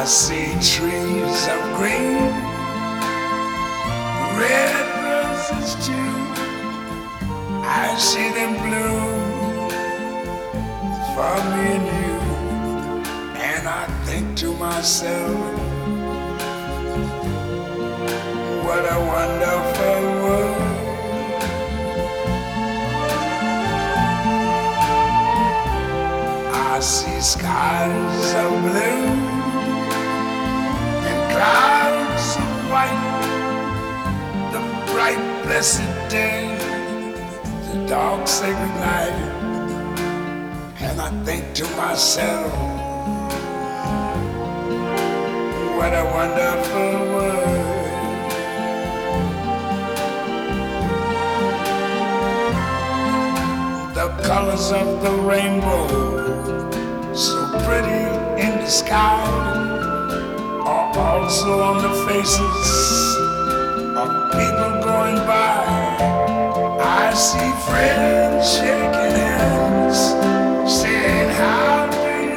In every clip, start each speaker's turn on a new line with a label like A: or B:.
A: I see trees of green, red roses too. I see them bloom for me and you. And I think to myself, what a wonderful world. I see skies of blue and clouds of white, the bright blessed day, the dark sacred night. And I think to myself, what a wonderful world. The colors of the rainbow, so pretty in the sky, are also on the faces of people going by. I see friends shaking hands, saying, how do you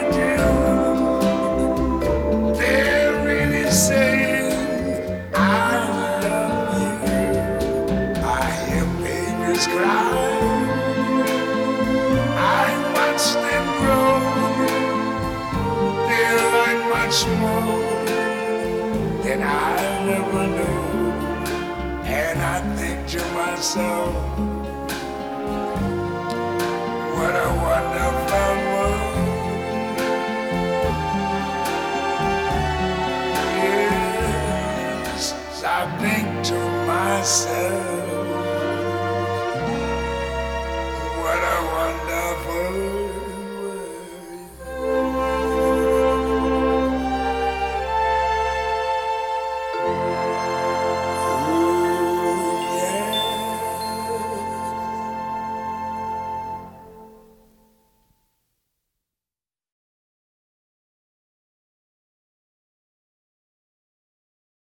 A: do? They're really saying, I love you. I hear babies cry, I watch them grow. They learn much more than I never knew. And I think to myself,